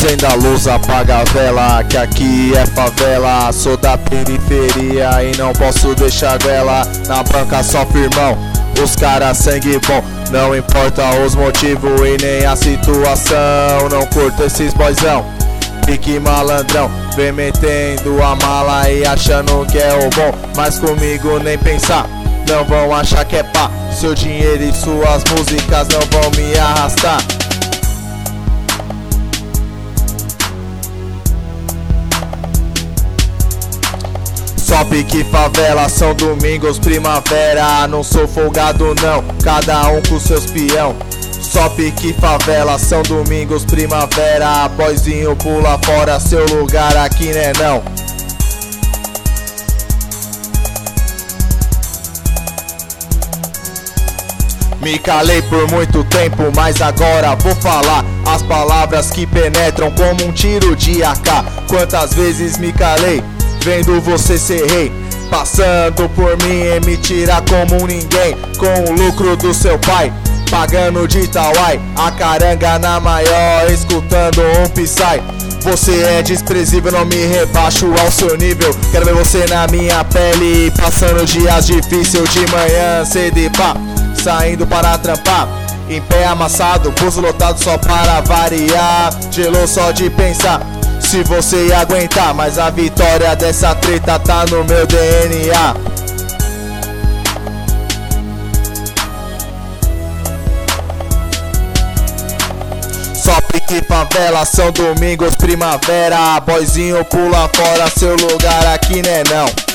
Acenda a luz, apaga a vela, que aqui é favela. Sou da periferia e não posso deixar vela. Na banca só firmão, os caras sangue bom. Não importa os motivos e nem a situação. Não curto esses boizão, pique malandrão. Vem metendo a mala e achando que é o bom, mas comigo nem pensar, não vão achar que é pá. Seu dinheiro e suas músicas não vão me arrastar. Só pique favela, São Domingos, primavera. Não sou folgado não, cada um com seus peão. Só pique favela, São Domingos, primavera. Boizinho pula fora, seu lugar aqui né não. Me calei por muito tempo, mas agora vou falar as palavras que penetram como um tiro de AK. Quantas vezes me calei, vendo você ser rei, passando por mim e me tirar como um ninguém. Com o lucro do seu pai, pagando de Tauai, a caranga na maior, escutando um Psy. Você é desprezível, não me rebaixo ao seu nível. Quero ver você na minha pele, passando dias difíceis de manhã, cedo e pá, saindo para trampar, em pé amassado, buzo lotado só para variar. Gelou só de pensar se você ia aguentar, mas a vitória dessa treta tá no meu DNA. Só pique favela, São Domingos, primavera. Boizinho pula fora, seu lugar aqui né não.